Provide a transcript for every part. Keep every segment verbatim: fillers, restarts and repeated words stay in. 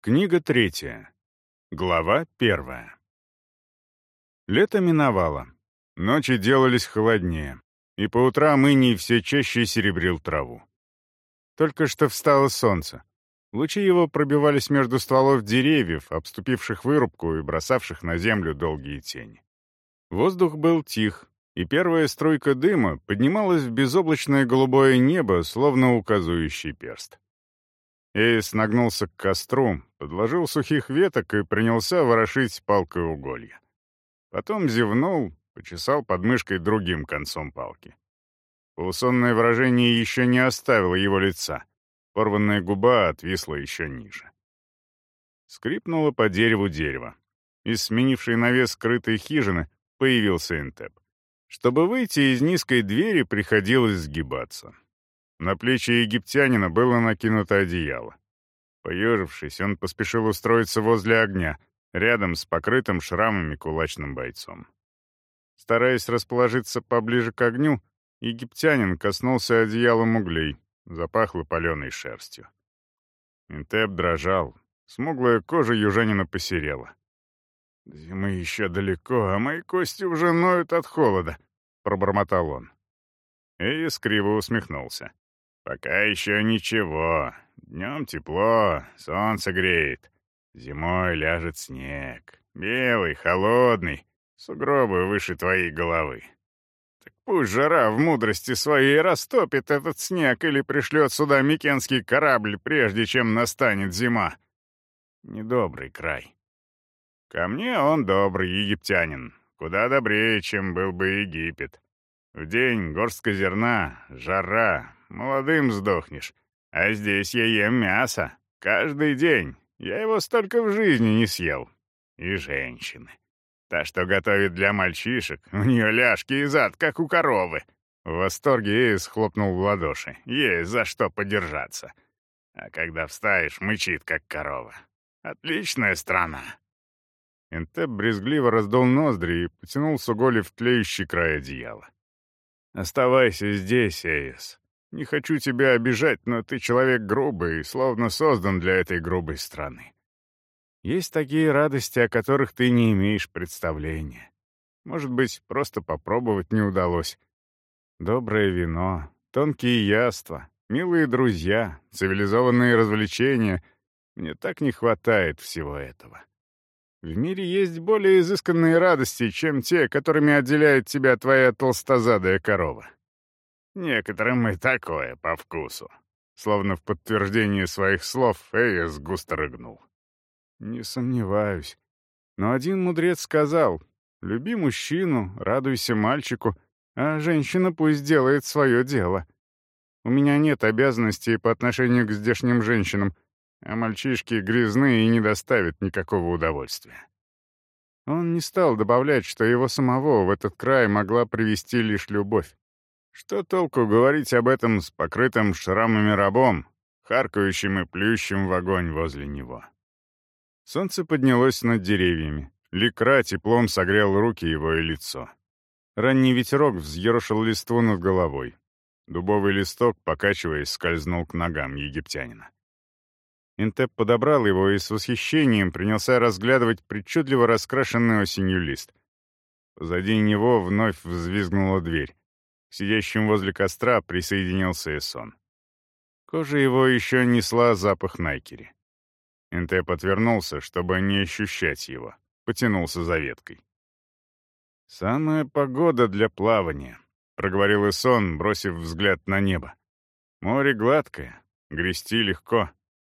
Книга третья. Глава первая. Лето миновало. Ночи делались холоднее, и по утрам иней все чаще серебрил траву. Только что встало солнце. Лучи его пробивались между стволов деревьев, обступивших вырубку и бросавших на землю долгие тени. Воздух был тих, и первая струйка дыма поднималась в безоблачное голубое небо, словно указующий перст. Эйс нагнулся к костру, подложил сухих веток и принялся ворошить палкой уголья. Потом зевнул, почесал подмышкой другим концом палки. Полусонное выражение еще не оставило его лица. Порванная губа отвисла еще ниже. Скрипнуло по дереву дерево. Из сменившей навес скрытой хижины появился Энтеп. Чтобы выйти из низкой двери, приходилось сгибаться. На плечи египтянина было накинуто одеяло. Поежившись, он поспешил устроиться возле огня, рядом с покрытым шрамами кулачным бойцом. Стараясь расположиться поближе к огню, египтянин коснулся одеялом углей, запахло паленой шерстью. Энтеп дрожал, смуглая кожа южанина посерела. «Зимы еще далеко, а мои кости уже ноют от холода», — пробормотал он. Эйс криво усмехнулся. «Пока еще ничего. Днем тепло, солнце греет. Зимой ляжет снег. Белый, холодный, сугробы выше твоей головы. Так пусть жара в мудрости своей растопит этот снег или пришлет сюда микенский корабль, прежде чем настанет зима. Недобрый край. Ко мне он добрый египтянин, куда добрее, чем был бы Египет. В день горстка зерна, жара, молодым сдохнешь. А здесь я ем мясо. Каждый день. Я его столько в жизни не съел. И женщины. Та, что готовит для мальчишек, у нее ляжки и зад, как у коровы. В восторге Эйс хлопнул в ладоши. Есть за что подержаться. А когда встаешь, мычит, как корова. Отличная страна. Энтеп брезгливо раздул ноздри и потянул с уголи в тлеющий край одеяла. «Оставайся здесь, Эйс. Не хочу тебя обижать, но ты человек грубый и словно создан для этой грубой страны. Есть такие радости, о которых ты не имеешь представления. Может быть, просто попробовать не удалось. Доброе вино, тонкие яства, милые друзья, цивилизованные развлечения. Мне так не хватает всего этого. В мире есть более изысканные радости, чем те, которыми отделяет тебя твоя толстозадая корова. Некоторым и такое по вкусу». Словно в подтверждение своих слов, Эйс густо рыгнул. «Не сомневаюсь. Но один мудрец сказал, люби мужчину, радуйся мальчику, а женщина пусть делает свое дело. У меня нет обязанностей по отношению к здешним женщинам, а мальчишки грязны и не доставят никакого удовольствия». Он не стал добавлять, что его самого в этот край могла привести лишь любовь. Что толку говорить об этом с покрытым шрамами рабом, харкающим и плюющим в огонь возле него? Солнце поднялось над деревьями. Ликра теплом согрел руки его и лицо. Ранний ветерок взъерошил листву над головой. Дубовый листок, покачиваясь, скользнул к ногам египтянина. Энтеп подобрал его и с восхищением принялся разглядывать причудливо раскрашенный осенью лист. Позади него вновь взвизгнула дверь. К сидящим возле костра присоединился Эсон. Кожа его еще несла запах найкери. Энтеп отвернулся, чтобы не ощущать его. Потянулся за веткой. «Самая погода для плавания», — проговорил Эсон, бросив взгляд на небо. «Море гладкое, грести легко».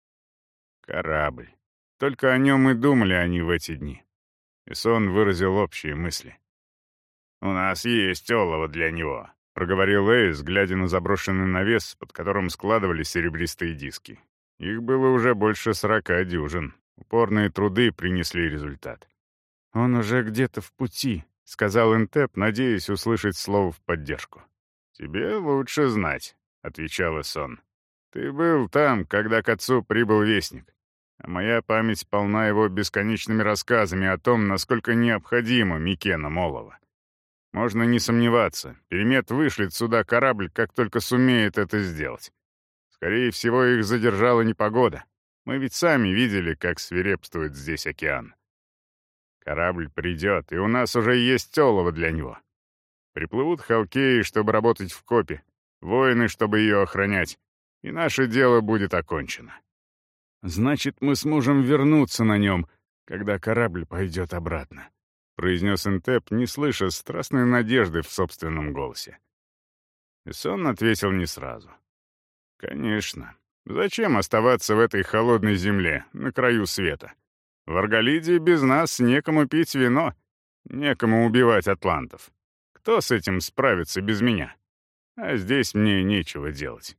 Корабль. Только о нем и думали они в эти дни. Эсон выразил общие мысли. «У нас есть олово для него», — проговорил Эйс, глядя на заброшенный навес, под которым складывались серебристые диски. Их было уже больше сорока дюжин. Упорные труды принесли результат. «Он уже где-то в пути», — сказал Энтеп, надеясь услышать слово в поддержку. «Тебе лучше знать», — отвечал Эсон. «Ты был там, когда к отцу прибыл вестник. А моя память полна его бесконечными рассказами о том, насколько необходимо Микенам олово. Можно не сомневаться, Перемет вышлет сюда корабль, как только сумеет это сделать. Скорее всего, их задержала непогода. Мы ведь сами видели, как свирепствует здесь океан. Корабль придет, и у нас уже есть олово для него. Приплывут халкеи, чтобы работать в копе, воины, чтобы ее охранять, и наше дело будет окончено. Значит, мы сможем вернуться на нем, когда корабль пойдет обратно», — произнес Энтеп, не слыша страстной надежды в собственном голосе. Эсон ответил не сразу. «Конечно. Зачем оставаться в этой холодной земле, на краю света? В Арголиде без нас некому пить вино, некому убивать атлантов. Кто с этим справится без меня? А здесь мне нечего делать».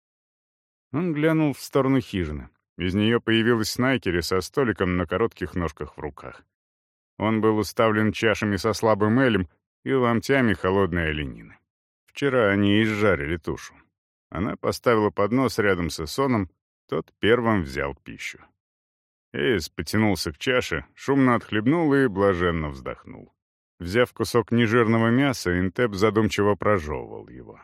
Он глянул в сторону хижины. Из нее появилась Найкери со столиком на коротких ножках в руках. Он был уставлен чашами со слабым элем и ломтями холодной оленины. Вчера они изжарили тушу. Она поставила поднос рядом с Эсоном, тот первым взял пищу. Эйс потянулся к чаше, шумно отхлебнул и блаженно вздохнул. Взяв кусок нежирного мяса, Энтеп задумчиво прожевывал его.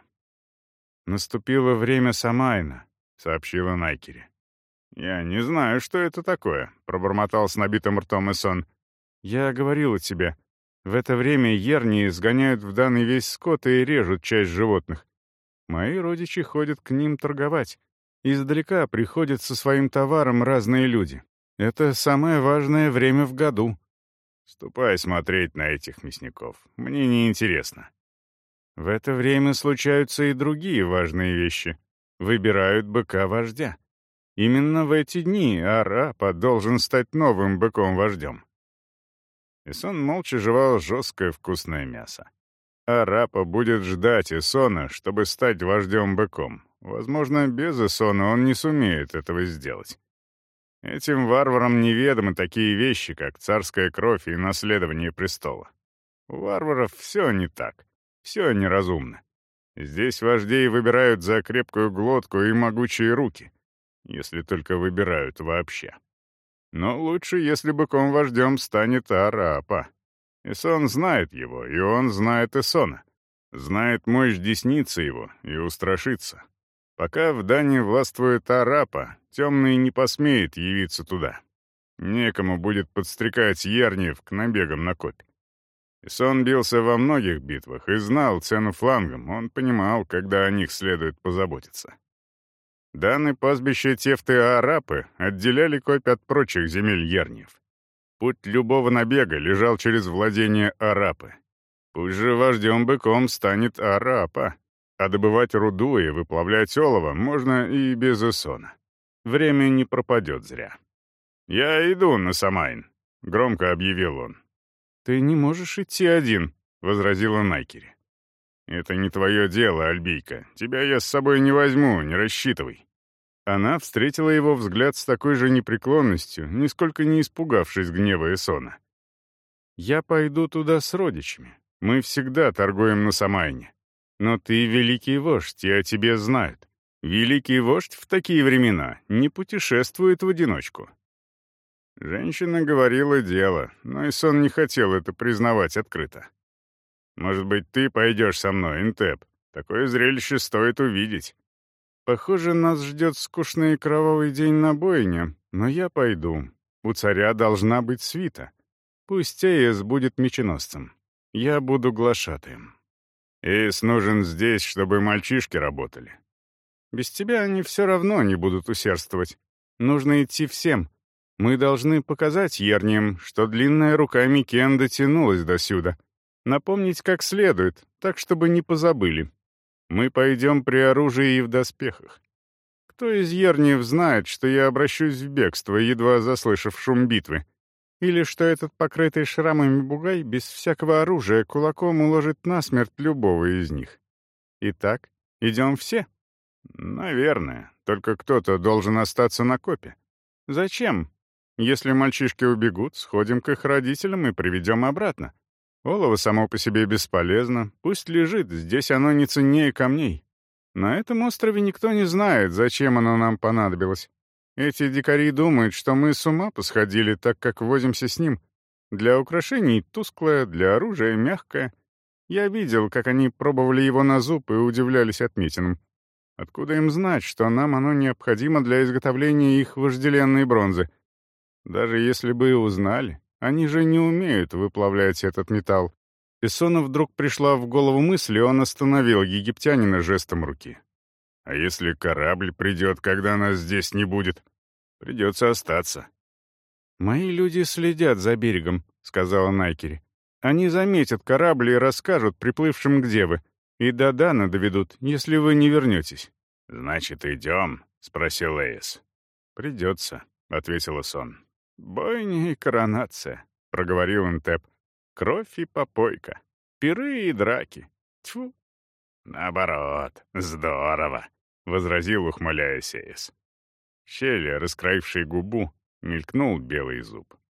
«Наступило время Самайна», — сообщила Найкери. «Я не знаю, что это такое», — пробормотал с набитым ртом Эсон. «Я говорила тебе, в это время ернии сгоняют в данный весь скот и режут часть животных. Мои родичи ходят к ним торговать. Издалека приходят со своим товаром разные люди. Это самое важное время в году». «Ступай смотреть на этих мясников. Мне не интересно». «В это время случаются и другие важные вещи. Выбирают быка-вождя. Именно в эти дни Арапа должен стать новым быком-вождем». Эсон молча жевал жесткое вкусное мясо. Арапа будет ждать Эсона, чтобы стать вождем-быком. Возможно, без Эсона он не сумеет этого сделать. Этим варварам неведомы такие вещи, как царская кровь и наследование престола. У варваров все не так, все неразумно. Здесь вождей выбирают за крепкую глотку и могучие руки, если только выбирают вообще. Но лучше, если быком-вождем станет Арапа. Эсон знает его, и он знает Эсона. Знает мощь десницы его и устрашится. Пока в Дане властвует Арапа, темный не посмеет явиться туда. Некому будет подстрекать ерниев к набегам на копь. Эсон бился во многих битвах и знал цену флангам, он понимал, когда о них следует позаботиться. Даны пастбища Тефты и Арапы отделяли копь от прочих земель ерниев. Путь любого набега лежал через владение Арапы. Пусть же вождем-быком станет Арапа, а добывать руду и выплавлять олово можно и без Эсона. Время не пропадет зря. «Я иду на Самайн», — громко объявил он. «Ты не можешь идти один», — возразила Найкери. «Это не твое дело, Альбийка. Тебя я с собой не возьму, не рассчитывай». Она встретила его взгляд с такой же непреклонностью, нисколько не испугавшись гнева Эсона. «Я пойду туда с родичами. Мы всегда торгуем на Самайне. Но ты великий вождь, и о тебе знают. Великий вождь в такие времена не путешествует в одиночку». Женщина говорила дело, но Эсон не хотел это признавать открыто. «Может быть, ты пойдешь со мной, Энтеп? Такое зрелище стоит увидеть». «Похоже, нас ждет скучный и кровавый день на бойне, но я пойду. У царя должна быть свита. Пусть Эйс будет меченосцем. Я буду глашатаем». «Эйс нужен здесь, чтобы мальчишки работали». «Без тебя они все равно не будут усердствовать. Нужно идти всем. Мы должны показать ерниям, что длинная рука Микен дотянулась до сюда. Напомнить как следует, так, чтобы не позабыли. Мы пойдем при оружии и в доспехах. Кто из ерниев знает, что я обращусь в бегство, едва заслышав шум битвы? Или что этот покрытый шрамами бугай без всякого оружия кулаком уложит насмерть любого из них? Итак, идем все?» «Наверное. Только кто-то должен остаться на копе». «Зачем? Если мальчишки убегут, сходим к их родителям и приведем обратно. Олово само по себе бесполезно, пусть лежит, здесь оно не ценнее камней. На этом острове никто не знает, зачем оно нам понадобилось. Эти дикари думают, что мы с ума посходили, так как возимся с ним. Для украшений тусклое, для оружия мягкое. Я видел, как они пробовали его на зуб и удивлялись отметинам. Откуда им знать, что нам оно необходимо для изготовления их вожделенной бронзы? Даже если бы и узнали, они же не умеют выплавлять этот металл. Исону вдруг пришла в голову мысль, и он остановил египтянина жестом руки. «А если корабль придет, когда нас здесь не будет? Придется остаться». «Мои люди следят за берегом», — сказала Найкери. «Они заметят корабль и расскажут приплывшим, где вы. И до Дана доведут, если вы не вернетесь». «Значит, идем?» — спросил Эйс. «Придется», — ответил Сон. «Бойня и коронация», — проговорил Интеп. «Кровь и попойка. Пиры и драки. Тьфу». «Наоборот, здорово», — возразил, ухмыляясь Эйс. В щели, раскроившей губу, мелькнул белый зуб.